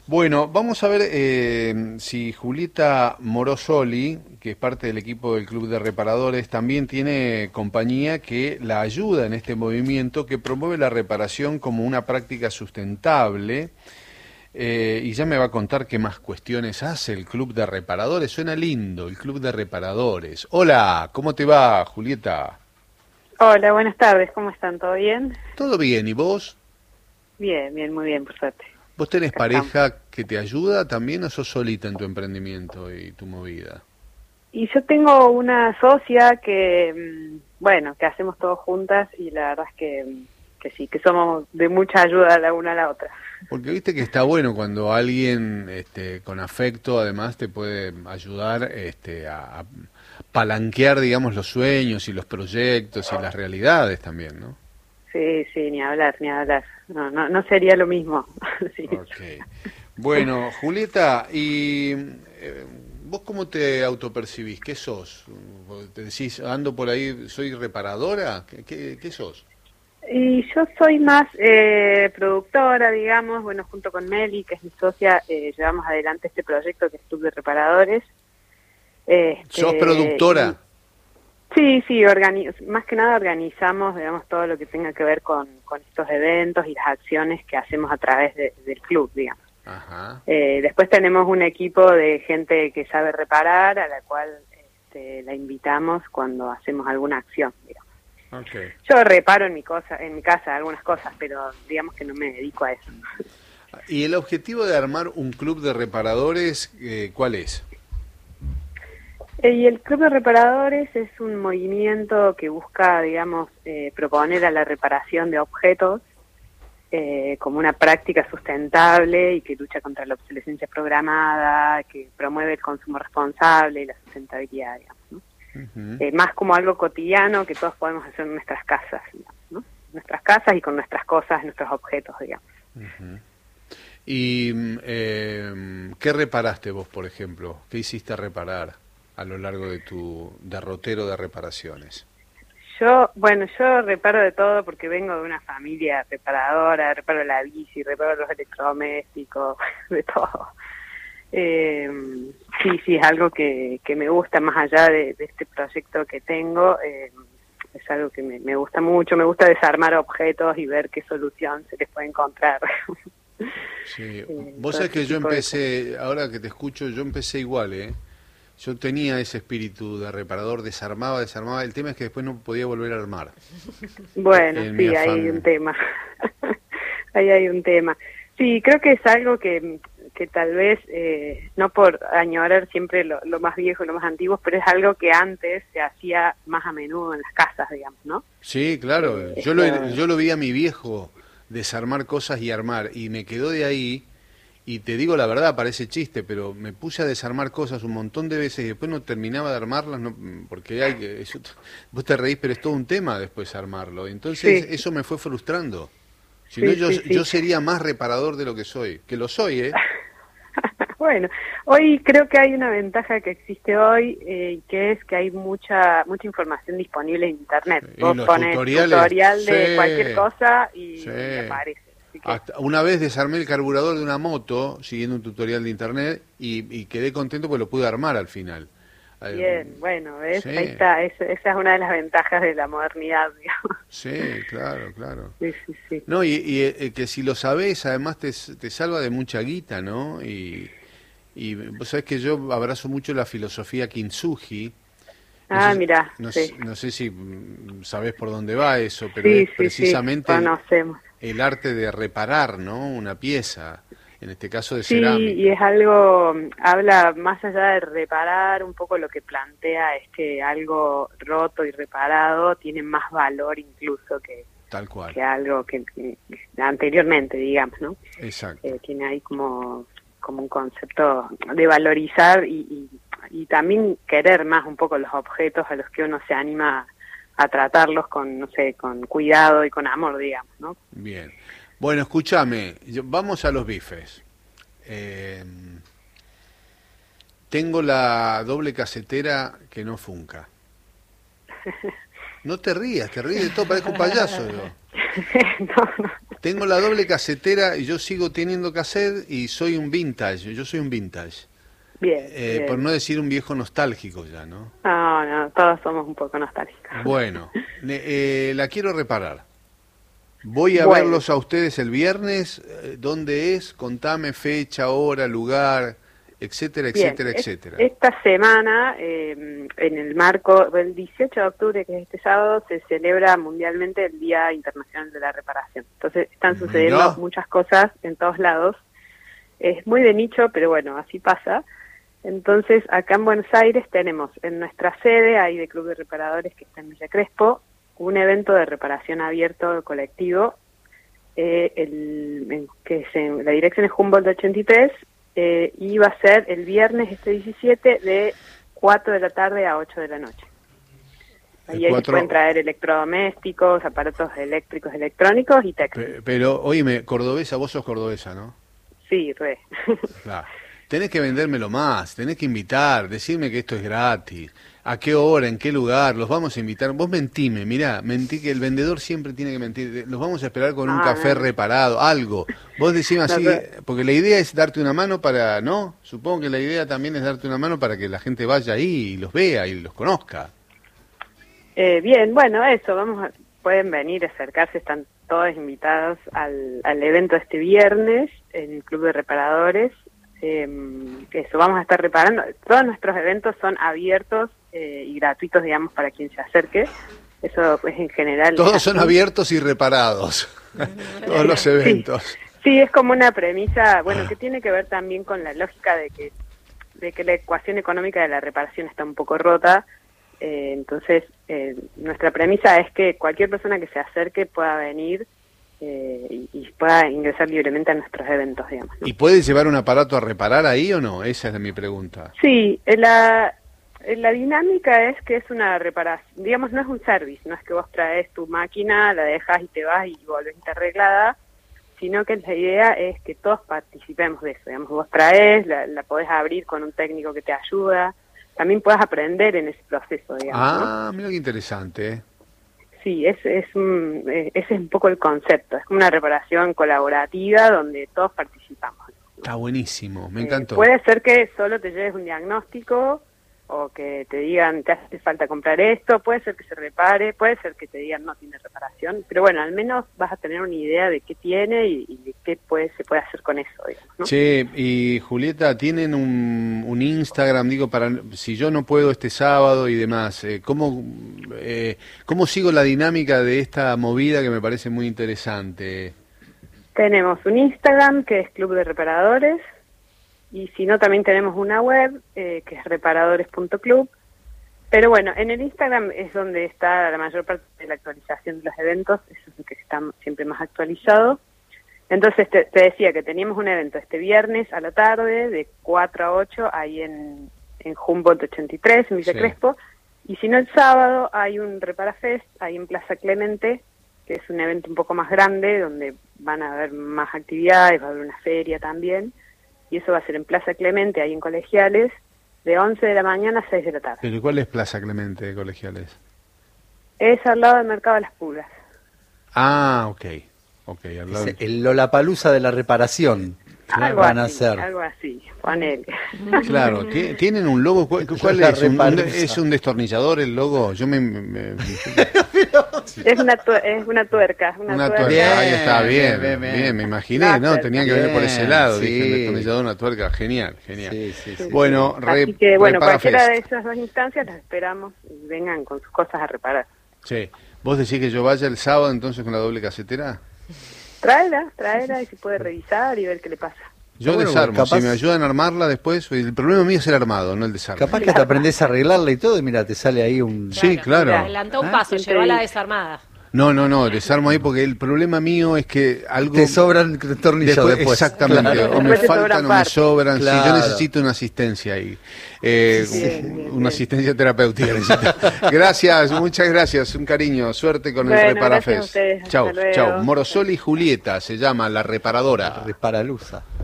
Bueno, vamos a ver si Julieta Morosoli, que es parte del equipo del Club de Reparadores, también tiene compañía que la ayuda en este movimiento que promueve la reparación como una práctica sustentable. Y ya me va a contar qué más cuestiones hace el Club de Reparadores. Suena lindo, el Club de Reparadores. Hola, ¿cómo te va, Julieta? Hola, buenas tardes, ¿cómo están? ¿Todo bien? ¿Todo bien? ¿Y vos? Bien, bien, muy bien, por suerte. ¿Vos tenés Acá estamos. pareja que te ayuda también o sos solita en tu emprendimiento y tu movida? Y yo tengo una socia que, bueno, que hacemos todos juntas y la verdad es que sí, que somos de mucha ayuda la una a la otra. Porque viste que está bueno cuando alguien con afecto además te puede ayudar a palanquear, digamos, los sueños y los proyectos y las realidades también, ¿no? Sí, sí, ni hablar, ni hablar. No, no, no sería lo mismo. Sí. Ok. Bueno, Julieta, ¿y vos cómo te autopercibís? ¿Qué sos? ¿Te decís, ando por ahí, soy reparadora? ¿Qué sos? Y yo soy más productora, digamos, bueno, junto con Meli, que es mi socia, llevamos adelante este proyecto que es Club de Reparadores. ¿Sos Y productora? sí, sí, más que nada organizamos, digamos, todo lo que tenga que ver con estos eventos y las acciones que hacemos a través del club, digamos. Ajá. Después tenemos un equipo de gente que sabe reparar, a la cual la invitamos cuando hacemos alguna acción, digamos. Ok. Yo reparo en mi casa algunas cosas, pero digamos que no me dedico a eso. ¿Y el objetivo de armar un club de reparadores, cuál es? Y el Club de Reparadores es un movimiento que busca, digamos, proponer a la reparación de objetos como una práctica sustentable y que lucha contra la obsolescencia programada, que promueve el consumo responsable y la sustentabilidad, digamos, ¿no? Ujú. Más como algo cotidiano que todos podemos hacer en nuestras casas, digamos, ¿no? Nuestras casas y con nuestras cosas, nuestros objetos, digamos. Ujú. ¿Y qué reparaste vos, por ejemplo? ¿Qué hiciste reparar a lo largo de tu derrotero de reparaciones? Yo reparo de todo porque vengo de una familia reparadora, reparo la bici, reparo los electrodomésticos, de todo. Eh, sí, sí, es algo que me gusta más allá de este proyecto que tengo. Es algo que me gusta mucho, me gusta desarmar objetos y ver qué solución se les puede encontrar. Sí, vos Todo sabés ese que yo tipo de cosas. empecé, ahora que te escucho, yo empecé igual, ¿eh? Yo tenía ese espíritu de reparador, desarmaba, el tema es que después no podía volver a armar. Bueno, En mi sí, ahí hay afán. un tema. Ahí hay un tema. Sí, creo que es algo que tal vez, no por añorar siempre lo más viejo y lo más antiguo, pero es algo que antes se hacía más a menudo en las casas, digamos, ¿no? Sí, claro, Esto, yo lo vi a mi viejo desarmar cosas y armar, y me quedó de ahí, y te digo la verdad, parece chiste, pero me puse a desarmar cosas un montón de veces y después no terminaba de armarlas, porque hay que, vos te reís, pero es todo un tema después armarlo, entonces sí, eso me fue frustrando. Si no, sí, sí, yo sí. sería más reparador de lo que soy, que lo soy, ¿eh? Bueno, hoy creo que hay una ventaja que existe hoy, que es que hay mucha información disponible en Internet. Y Vos los pones tutoriales, tutorial de cualquier sí, cosa sí. y aparece. Así que, Hasta una vez desarmé el carburador de una moto siguiendo un tutorial de internet y quedé contento porque lo pude armar al final. Eh, bien, bueno, ¿ves? sí, Ahí está, esa es una de las ventajas de la modernidad, digamos. sí, claro, claro. Sí, sí, sí. No, que si lo sabés, además te salva de mucha guita, ¿no? Y vos sabés que yo abrazo mucho la filosofía Kintsugi. No Ah, sé, mira, sí. no sé si sabés por dónde va eso, pero es Sí, sí, sí, precisamente conocemos. el arte de reparar, ¿no? Una pieza, en este caso de Sí, y cerámica. es algo, habla más allá de reparar, un poco lo que plantea es que algo roto y reparado tiene más valor incluso Tal cual. que algo que anteriormente, digamos, ¿no? Exacto. Tiene ahí como un concepto de valorizar y también querer más un poco los objetos a los que uno se anima a tratarlos con, no sé, con cuidado y con amor, digamos, ¿no? Bien. Bueno, escúchame, vamos a los bifes. Tengo la doble casetera que no funca. No te rías de todo, parezco un payaso yo. No. Tengo la doble casetera y yo sigo teniendo cassette y soy un vintage, yo soy un vintage. Bien. Por no decir un viejo nostálgico ya, ¿no? No, todos somos un poco nostálgicos. Bueno, la quiero reparar. Voy a Bueno. verlos a ustedes el viernes. ¿Dónde es? Contame fecha, hora, lugar, etcétera, Bien, etcétera, etcétera. Esta semana, en el marco del 18 de octubre, que es este sábado, se celebra mundialmente el Día Internacional de la Reparación. Entonces están sucediendo Mirá. muchas cosas en todos lados. Es muy de nicho, pero bueno, así pasa. Entonces, acá en Buenos Aires tenemos en nuestra sede, ahí de Club de Reparadores, que está en Villa Crespo, un evento de reparación abierto colectivo, que es la dirección es Humboldt 83, y va a ser el viernes 17 de 4 de la tarde a 8 de la noche. Ahí se pueden traer electrodomésticos, aparatos eléctricos, electrónicos y técnicos. Pero, oíme, cordobesa, vos sos cordobesa, ¿no? Sí, re. Claro. Tenés que vendérmelo más, tenés que invitar, decirme que esto es gratis, a qué hora, en qué lugar, los vamos a invitar. Vos mentime, mirá, mentí que el vendedor siempre tiene que mentir, los vamos a esperar con un café reparado, algo. Vos decime así, porque la idea es darte una mano para, ¿no? Supongo que la idea también es darte una mano para que la gente vaya ahí y los vea y los conozca. Bien, bueno, eso, pueden venir, acercarse, están todos invitados al evento este viernes en el Club de Reparadores. Eso, vamos a estar reparando. Todos nuestros eventos son abiertos y gratuitos, digamos, para quien se acerque. Eso es en general. Todos son abiertos y reparados, todos los eventos. Sí, es como una premisa, bueno, que tiene que ver también con la lógica de que la ecuación económica de la reparación está un poco rota. Entonces, nuestra premisa es que cualquier persona que se acerque pueda venir y pueda ingresar libremente a nuestros eventos, digamos, ¿no? ¿Y puede llevar un aparato a reparar ahí o no? Esa es mi pregunta. Sí, la dinámica es que es una reparación, digamos, no es un service, no es que vos traes tu máquina, la dejas y te vas y volvés arreglada, sino que la idea es que todos participemos de eso, digamos, vos traes, la podés abrir con un técnico que te ayuda, también puedes aprender en ese proceso, digamos, ¿no? Mira qué interesante, Sí, ese es un poco el concepto, es como una reparación colaborativa donde todos participamos. Está buenísimo, me encantó. Puede ser que solo te lleves un diagnóstico o que te digan te hace falta comprar esto, puede ser que se repare, puede ser que te digan no tiene reparación, pero bueno, al menos vas a tener una idea de qué tiene y de qué se puede hacer con eso, digamos, ¿no? Che, y Julieta, ¿tienen un Instagram, digo, para si yo no puedo este sábado y demás? ¿Cómo sigo la dinámica de esta movida que me parece muy interesante? Tenemos un Instagram que es Club de Reparadores, y si no también tenemos una web que es reparadores.club, pero bueno, en el Instagram es donde está la mayor parte de la actualización de los eventos, eso es lo que está siempre más actualizado. Entonces te decía que teníamos un evento este viernes a la tarde de 4 a 8 ahí en Humboldt 83, en Villa Crespo, y si no el sábado hay un Reparafest ahí en Plaza Clemente, que es un evento un poco más grande donde van a haber más actividades, va a haber una feria también, y eso va a ser en Plaza Clemente, ahí en Colegiales, de 11 de la mañana a 6 de la tarde. ¿Pero cuál es Plaza Clemente de Colegiales? Es al lado del Mercado de las Pulgas. Ok, al lado. El Lollapalooza de la reparación. Algo van así, a hacer. algo así, ponele. Claro, ¿tienen un logo? ¿Cuál es? ¿Es un destornillador el logo? Yo Es una tuerca. Una tuerca, Bien, ahí está, bien, me imaginé, ¿no? Tenía que ver por ese lado, sí. dije, un destornillador, una tuerca, genial. Sí. Bueno, así que, bueno, cualquiera de Reparafest. esas dos instancias las esperamos y vengan con sus cosas a reparar. Sí. ¿Vos decís que yo vaya el sábado entonces con la doble casetera? Tráela y se puede revisar y ver qué le pasa. Yo Bueno, desarmo, capaz- si me ayudan a armarla después, el problema mío es el armado, no el desarme. Capaz que te aprendés a arreglarla y todo, y mira, te sale ahí un... Sí, claro. Adelantó un paso, llevala desarmada. No, desarmo ahí porque el problema mío es que algo... Te sobran tornillos después. Exactamente, Claro. o me Después te faltan sobran o me partes. sobran. Claro. Si yo necesito una asistencia ahí, Bien. una asistencia terapéutica necesito. Gracias, muchas gracias, un cariño, suerte con el Bueno, Reparafest. gracias a ustedes, hasta Chau, luego. chau. Morosoli y Julieta se llama La Reparadora. Reparaluza.